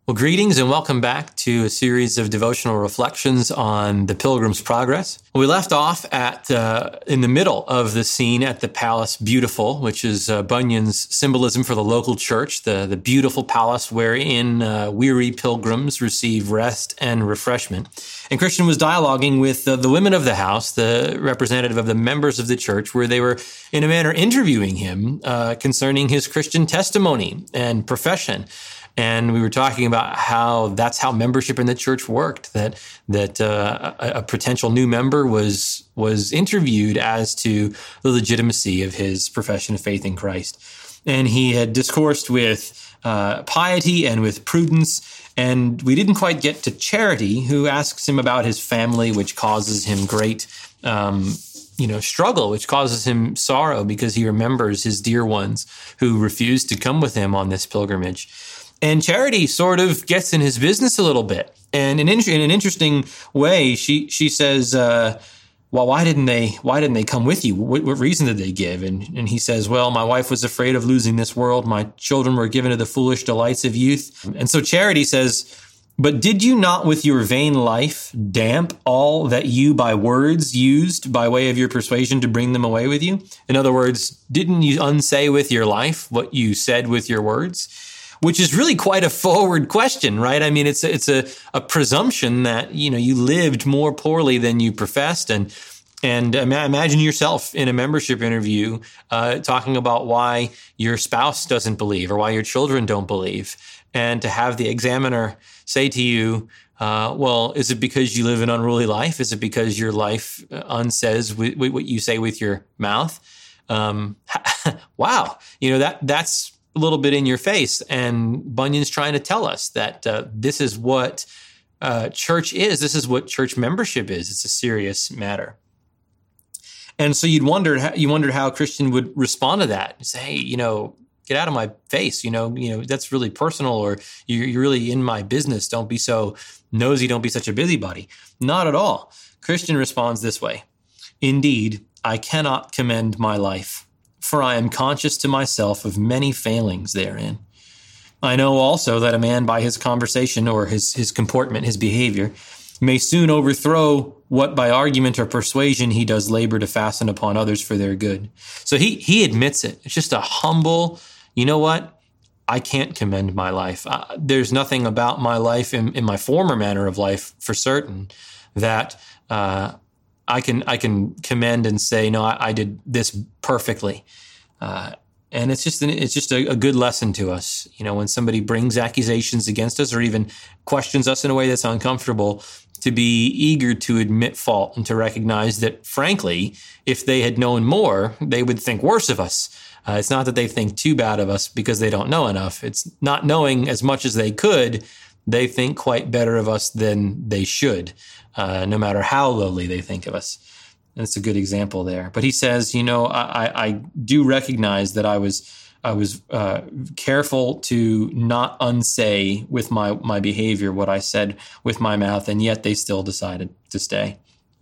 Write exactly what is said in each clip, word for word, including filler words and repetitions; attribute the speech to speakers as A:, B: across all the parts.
A: Well, greetings and welcome back to a series of devotional reflections on the Pilgrim's Progress. We left off at uh, in the middle of the scene at the Palace Beautiful, which is uh, Bunyan's symbolism for the local church, the, the beautiful palace wherein uh, weary pilgrims receive rest and refreshment. And Christian was dialoguing with uh, the women of the house, the representative of the members of the church, where they were, in a manner, interviewing him uh, concerning his Christian testimony and profession. And we were talking about how that's how membership in the church worked, that that uh, a, a potential new member was was interviewed as to the legitimacy of his profession of faith in Christ. And he had discoursed with uh, piety and with prudence, and we didn't quite get to Charity, who asks him about his family, which causes him great um, you know, struggle, which causes him sorrow because he remembers his dear ones who refused to come with him on this pilgrimage. And Charity sort of gets in his business a little bit. And in, in an interesting way, she she says, uh, well, why didn't they why didn't they come with you? What, what reason did they give? And, and he says, well, my wife was afraid of losing this world. My children were given to the foolish delights of youth. And so Charity says, but did you not with your vain life damp all that you by words used by way of your persuasion to bring them away with you? In other words, didn't you unsay with your life what you said with your words? Which is really quite a forward question, right? I mean, it's a, it's a, a presumption that, you know, you lived more poorly than you professed. And and imagine yourself in a membership interview uh, talking about why your spouse doesn't believe or why your children don't believe. And to have the examiner say to you, uh, well, is it because you live an unruly life? Is it because your life unsays with, with what you say with your mouth? Um, wow. You know, that that's a little bit in your face. And Bunyan's trying to tell us that uh, this is what uh, church is. This is what church membership is. It's a serious matter. And so you'd wondered how, you wondered how Christian would respond to that. Say, hey, you know, get out of my face. You know, you know that's really personal, or you're, you're really in my business. Don't be so nosy. Don't be such a busybody. Not at all. Christian responds this way: indeed, I cannot commend my life, for I am conscious to myself of many failings therein. I know also that a man by his conversation or his, his comportment, his behavior, may soon overthrow what by argument or persuasion he does labor to fasten upon others for their good. So he he admits it. It's just a humble, you know what? I can't commend my life. Uh, there's nothing about my life in, in my former manner of life for certain that uh I can I can commend and say, no, I, I did this perfectly, uh, and it's just an, it's just a, a good lesson to us. You know, when somebody brings accusations against us or even questions us in a way that's uncomfortable, to be eager to admit fault and to recognize that, frankly, if they had known more, they would think worse of us. Uh, it's not that they think too bad of us because they don't know enough. It's not knowing as much as they could. They think quite better of us than they should, uh, no matter how lowly they think of us. And it's a good example there. But he says, you know, I, I do recognize that I was I was uh, careful to not unsay with my, my behavior what I said with my mouth, and yet they still decided to stay.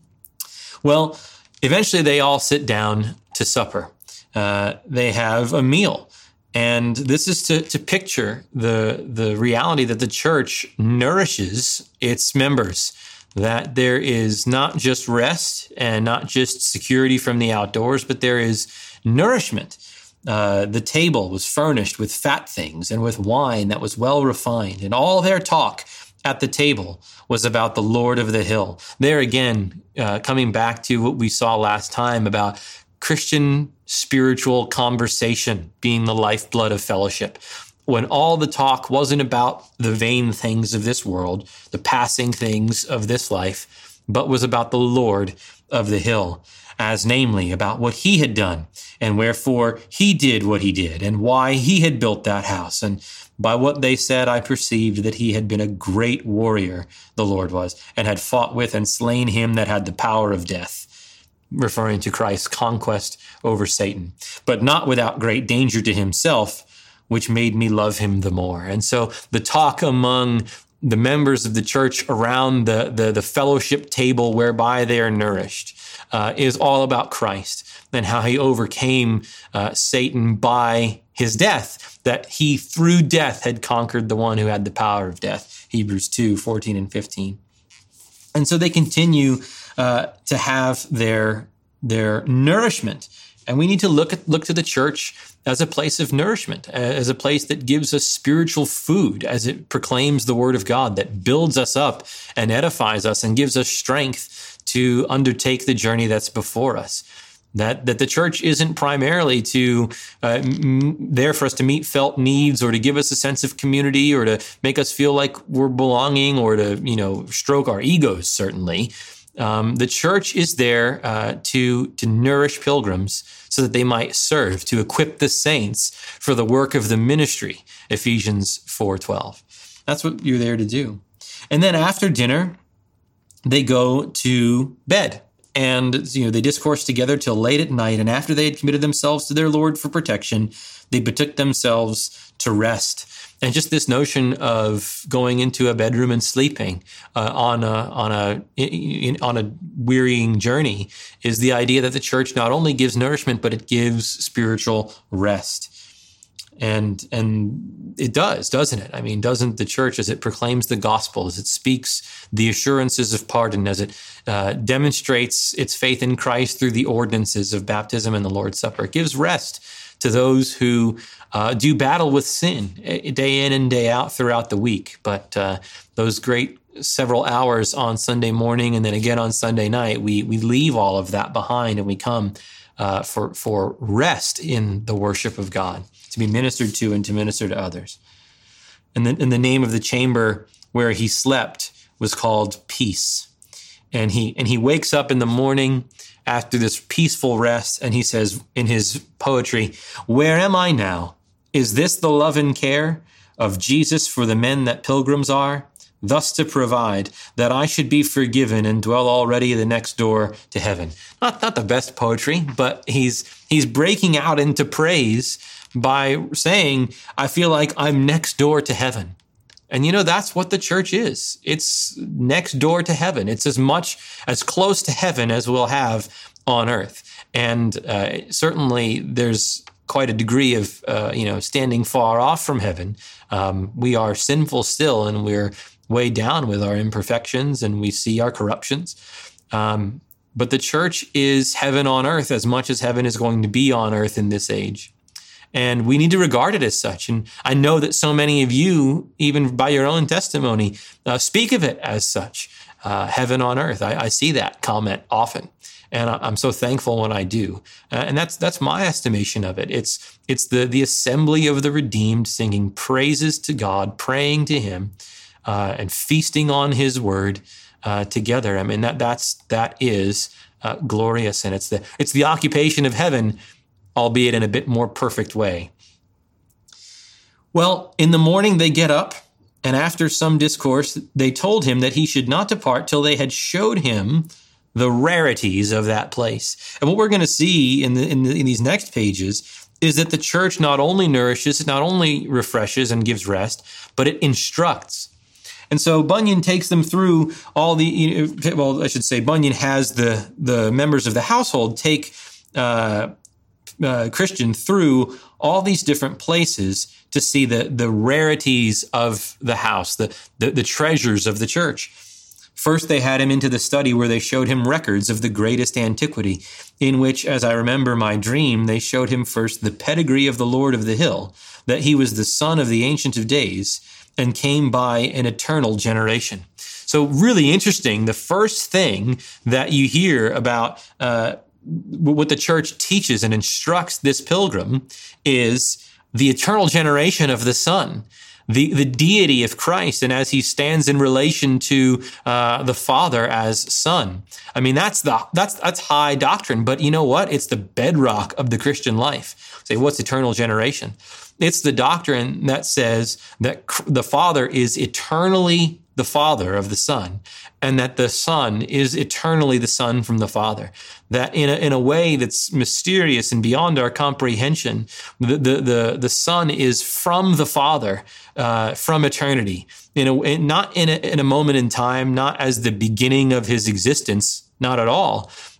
A: Well, eventually they all sit down to supper. Uh, they have a meal. And this is to, to picture the, the reality that the church nourishes its members, that there is not just rest and not just security from the outdoors, but there is nourishment. Uh, the table was furnished with fat things and with wine that was well refined, and all their talk at the table was about the Lord of the hill. There again, uh, coming back to what we saw last time about Christian spiritual conversation being the lifeblood of fellowship. When all the talk wasn't about the vain things of this world, the passing things of this life, but was about the Lord of the hill, as namely about what he had done and wherefore he did what he did and why he had built that house. And by what they said, I perceived that he had been a great warrior, the Lord was, and had fought with and slain him that had the power of death, referring to Christ's conquest over Satan, but not without great danger to himself, which made me love him the more. And so the talk among the members of the church around the, the, the fellowship table whereby they are nourished uh, is all about Christ and how he overcame uh, Satan by his death, that he through death had conquered the one who had the power of death, Hebrews two, fourteen and fifteen. And so they continue uh, to have their, their nourishment. And we need to look at, look to the church as a place of nourishment, as a place that gives us spiritual food, as it proclaims the word of God, that builds us up and edifies us and gives us strength to undertake the journey that's before us. That that the church isn't primarily to uh, m- there for us to meet felt needs or to give us a sense of community or to make us feel like we're belonging or to, you know, stroke our egos, certainly. Um, the church is there uh, to to nourish pilgrims so that they might serve, to equip the saints for the work of the ministry, Ephesians four twelve. That's what you're there to do. And then after dinner, they go to bed. And, you know, they discourse together till late at night. And after they had committed themselves to their Lord for protection, they betook themselves to rest. And just this notion of going into a bedroom and sleeping uh, on a on a in, on a wearying journey is the idea that the church not only gives nourishment, but it gives spiritual rest. And and it does, doesn't it? I mean, doesn't the church, as it proclaims the gospel, as it speaks the assurances of pardon, as it uh, demonstrates its faith in Christ through the ordinances of baptism and the Lord's Supper, it gives rest to those who uh, do battle with sin day in and day out throughout the week. But uh, those great several hours on Sunday morning and then again on Sunday night, we we leave all of that behind and we come uh, for for rest in the worship of God, to be ministered to and to minister to others. And then, and the name of the chamber where he slept was called Peace. And he and he wakes up in the morning after this peaceful rest, and he says in his poetry, "Where am I now? Is this the love and care of Jesus for the men that pilgrims are? Thus to provide that I should be forgiven and dwell already the next door to heaven." Not not the best poetry, but he's he's breaking out into praise by saying, I feel like I'm next door to heaven. And, you know, that's what the church is. It's next door to heaven. It's as much, as close to heaven as we'll have on earth. And uh, certainly there's quite a degree of, uh, you know, standing far off from heaven. Um, we are sinful still, and we're way down with our imperfections, and we see our corruptions. Um, but the church is heaven on earth as much as heaven is going to be on earth in this age. And we need to regard it as such. And I know that so many of you, even by your own testimony, uh, speak of it as such, uh, heaven on earth. I, I see that comment often, and I, I'm so thankful when I do. Uh, and that's that's my estimation of it. It's it's the the assembly of the redeemed, singing praises to God, praying to Him, uh, and feasting on His word uh, together. I mean that that's that is uh, glorious, and it's the it's the occupation of heaven, albeit in a bit more perfect way. Well, in the morning they get up, and after some discourse, they told him that he should not depart till they had showed him the rarities of that place. And what we're going to see in, the, in, the, in these next pages is that the church not only nourishes, not only refreshes and gives rest, but it instructs. And so Bunyan takes them through all the, you know, well, I should say Bunyan has the, the members of the household take uh Uh, Christian through all these different places to see the the rarities of the house, the, the the treasures of the church. First, they had him into the study where they showed him records of the greatest antiquity, in which, as I remember my dream, they showed him first the pedigree of the Lord of the Hill, that he was the son of the Ancient of Days and came by an eternal generation. So really interesting. The first thing that you hear about uh what the church teaches and instructs this pilgrim is the eternal generation of the Son, the, the deity of Christ, and as he stands in relation to uh, the Father as Son. I mean, that's the that's that's high doctrine, but you know what? It's the bedrock of the Christian life. Say, what's eternal generation? It's the doctrine that says that the Father is eternally the Father of the Son, and that the Son is eternally the Son from the Father. That in a, in a way that's mysterious and beyond our comprehension, the the the, the Son is from the Father, uh, from eternity. In a, not in a, in a moment in time, not as the beginning of his existence, not at all,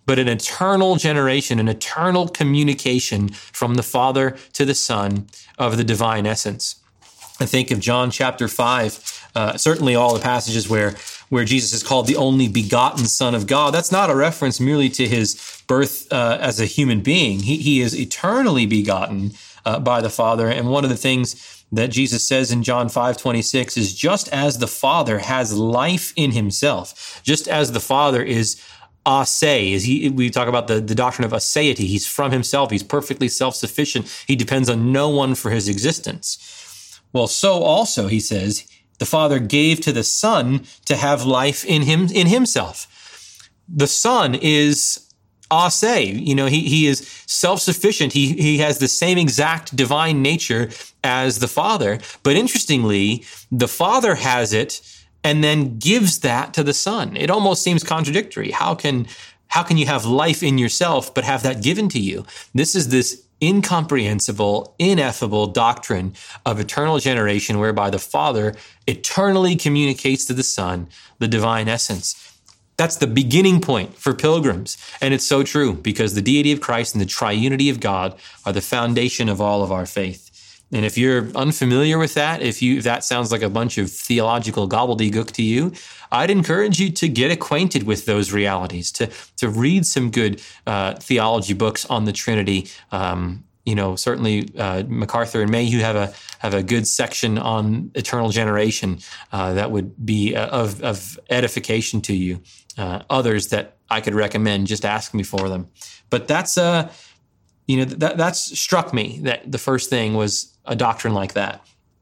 A: but an eternal generation, an eternal communication from the Father to the Son of the divine essence. I think of John chapter five, uh, certainly all the passages where, where Jesus is called the only begotten Son of God. That's not a reference merely to his birth uh, as a human being. He, he is eternally begotten uh, by the Father. And one of the things that Jesus says in John five twenty-six is, just as the Father has life in himself, just as the Father is ase, is he, we talk about the, the doctrine of aseity. He's from himself. He's perfectly self-sufficient. He depends on no one for his existence. Well, so also, he says, the Father gave to the Son to have life in him, in himself. The Son is ase, you know, he, he is self-sufficient. He, he has the same exact divine nature as the Father. But interestingly, the Father has it and then gives that to the Son. It almost seems contradictory. How can, how can you have life in yourself but have that given to you? This is this incomprehensible, ineffable doctrine of eternal generation, whereby the Father eternally communicates to the Son the divine essence. That's the beginning point for pilgrims. And it's so true, because the deity of Christ and the triunity of God are the foundation of all of our faith. And if you're unfamiliar with that, if you if that sounds like a bunch of theological gobbledygook to you, I'd encourage you to get acquainted with those realities, to to read some good uh, theology books on the Trinity. Um, you know, certainly uh, MacArthur and Mayhew have a have a good section on eternal generation uh, that would be uh, of of edification to you. Uh, others that I could recommend, just ask me for them. But that's uh, you know that that's struck me, that the first thing was a doctrine like that.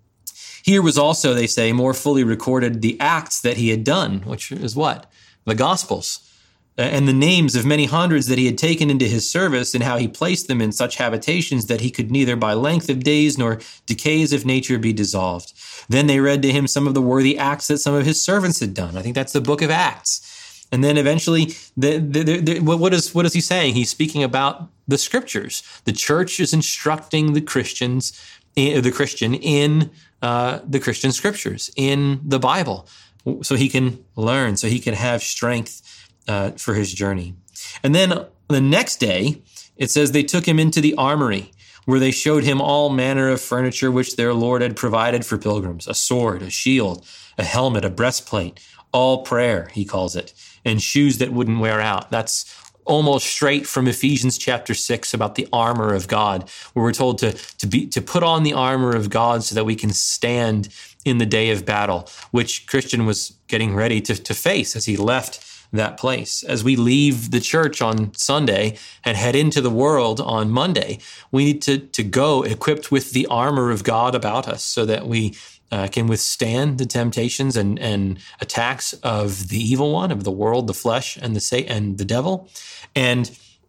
A: Here was also, they say, more fully recorded the acts that he had done, which is what? The Gospels, and the names of many hundreds that he had taken into his service, and how he placed them in such habitations that he could neither by length of days nor decays of nature be dissolved. Then they read to him some of the worthy acts that some of his servants had done. I think that's the book of Acts. And then eventually, the, the, the, the, what, is, what is he saying? He's speaking about the Scriptures. The church is instructing the Christians the Christian in uh, the Christian Scriptures, in the Bible, so he can learn, so he can have strength uh, for his journey. And then the next day, it says they took him into the armory, where they showed him all manner of furniture which their Lord had provided for pilgrims, a sword, a shield, a helmet, a breastplate, all prayer, he calls it, and shoes that wouldn't wear out. That's almost straight from Ephesians chapter six about the armor of God, where we're told to, to be to put on the armor of God so that we can stand in the day of battle, which Christian was getting ready to, to face as he left that place. As we leave the church on Sunday and head into the world on Monday, we need to, to go equipped with the armor of God about us so that we Uh, can withstand the temptations and, and attacks of the evil one, of the world, the flesh, and the Satan, and the devil, and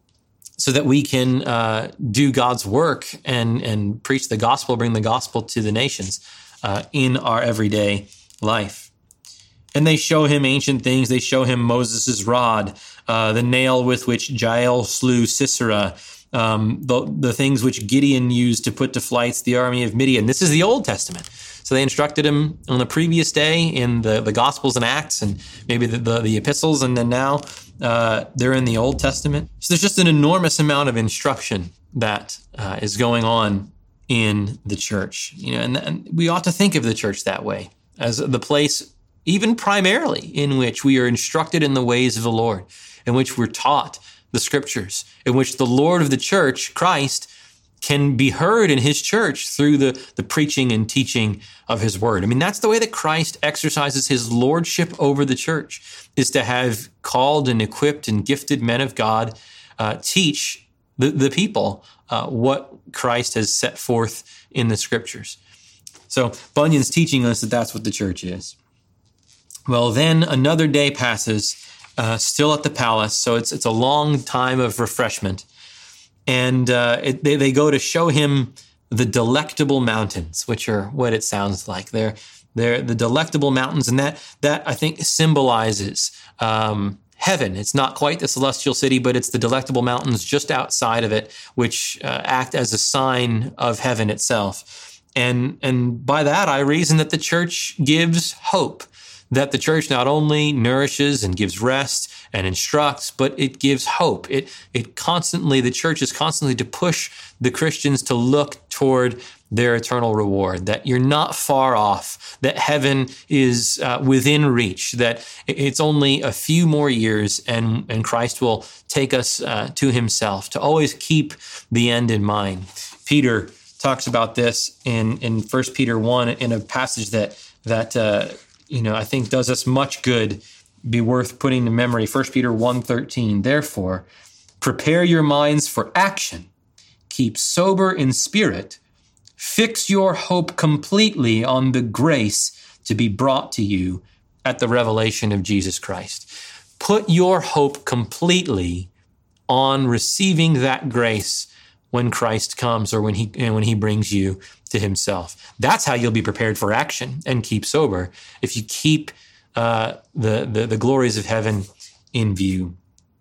A: so that we can uh, do God's work and and preach the gospel, bring the gospel to the nations uh, in our everyday life. And they show him ancient things. They show him Moses' rod, uh, the nail with which Jael slew Sisera, um, the the things which Gideon used to put to flight the army of Midian. This is the Old Testament. So they instructed him on the previous day in the, the Gospels and Acts and maybe the, the, the epistles, and then now uh, they're in the Old Testament. So there's just an enormous amount of instruction that uh, is going on in the church. You know, and, and we ought to think of the church that way, as the place, even primarily, in which we are instructed in the ways of the Lord, in which we're taught the Scriptures, in which the Lord of the church, Christ, can be heard in his church through the, the preaching and teaching of his word. I mean, that's the way that Christ exercises his lordship over the church, is to have called and equipped and gifted men of God uh, teach the, the people uh, what Christ has set forth in the Scriptures. So Bunyan's teaching us that that's what the church is. Well, then another day passes, uh, still at the palace. So it's it's a long time of refreshment. And uh, it, they, they go to show him the Delectable Mountains, which are what it sounds like. They're, they're the Delectable Mountains, and that, that I think, symbolizes um, heaven. It's not quite the celestial city, but it's the Delectable Mountains just outside of it, which uh, act as a sign of heaven itself. And, and by that, I reason that the church gives hope, that the church not only nourishes and gives rest and instructs, but it gives hope. It it constantly, the church is constantly to push the Christians to look toward their eternal reward, that you're not far off, that heaven is uh, within reach, that it's only a few more years and, and Christ will take us uh, to himself, to always keep the end in mind. Peter talks about this in, in First Peter one in a passage that, that uh, you know, I think does us much good, be worth putting to memory. First Peter one thirteen, therefore, prepare your minds for action, keep sober in spirit, fix your hope completely on the grace to be brought to you at the revelation of Jesus Christ. Put your hope completely on receiving that grace when Christ comes or when he and when he brings you to himself. That's how you'll be prepared for action and keep sober, if you keep uh, the, the, the glories of heaven in view.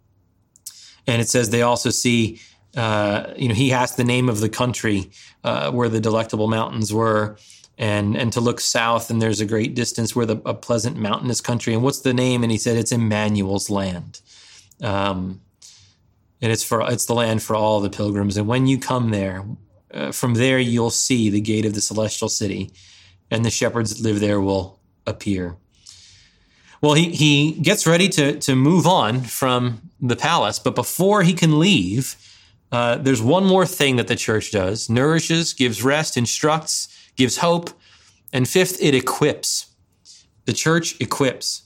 A: And it says they also see Uh, you know, he asked the name of the country uh, where the Delectable Mountains were, and and to look south, and there's a great distance where the a pleasant mountainous country. And what's the name? And he said it's Emmanuel's land, um, and it's for it's the land for all the pilgrims. And when you come there, uh, from there you'll see the gate of the celestial city, and the shepherds that live there will appear. Well, he he gets ready to to move on from the palace, but before he can leave, Uh, there's one more thing that the church does: nourishes, gives rest, instructs, gives hope. And fifth, it equips. The church equips,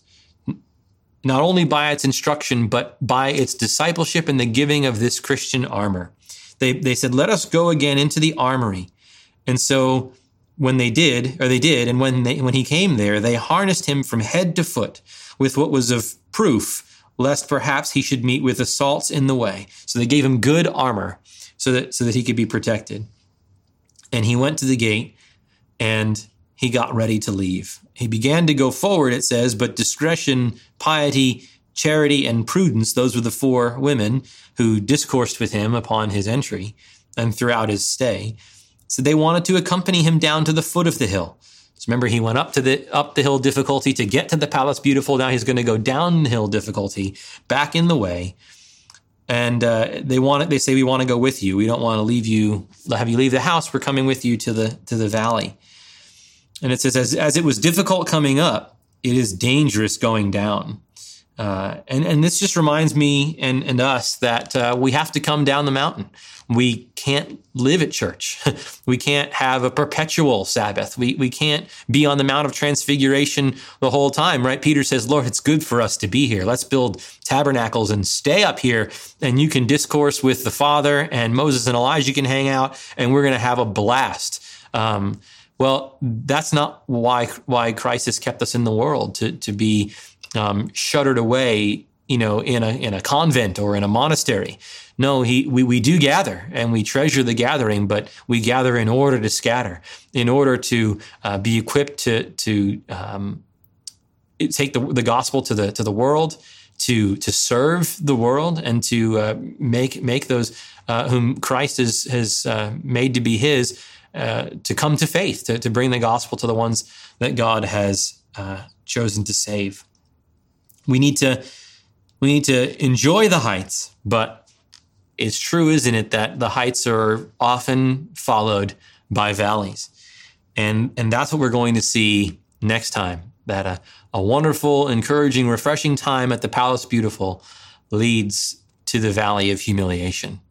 A: not only by its instruction, but by its discipleship and the giving of this Christian armor. They, they said, let us go again into the armory. And so when they did, or they did, and when they, when he came there, they harnessed him from head to foot with what was of proof, lest perhaps he should meet with assaults in the way. So they gave him good armor so that so that he could be protected. And he went to the gate and he got ready to leave. He began to go forward, it says, but discretion, piety, charity, and prudence, those were the four women who discoursed with him upon his entry and throughout his stay. So they wanted to accompany him down to the foot of the hill. So remember, he went up to the up the hill difficulty to get to the Palace Beautiful. Now he's going to go downhill difficulty, back in the way. And uh, they want it, they say, we want to go with you. We don't want to leave you, have you leave the house. We're coming with you to the to the valley. And it says, as, as it was difficult coming up, it is dangerous going down. Uh, and, and this just reminds me and, and us that uh, we have to come down the mountain. We can't live at church. We can't have a perpetual Sabbath. We we can't be on the Mount of Transfiguration the whole time, right? Peter says, Lord, it's good for us to be here. Let's build tabernacles and stay up here, and you can discourse with the Father, and Moses and Elijah can hang out, and we're going to have a blast. Um, well, that's not why why Christ has kept us in the world, to to be um, shuttered away, you know, in a in a convent or in a monastery. No, he, we, we do gather, and we treasure the gathering, but we gather in order to scatter, in order to uh, be equipped to to um, take the, the gospel to the to the world, to to serve the world, and to uh, make make those uh, whom Christ has has uh, made to be His uh, to come to faith, to to bring the gospel to the ones that God has uh, chosen to save. We need to we need to enjoy the heights, but it's true, isn't it, that the heights are often followed by valleys. And and that's what we're going to see next time, that a, a wonderful, encouraging, refreshing time at the Palace Beautiful leads to the valley of humiliation.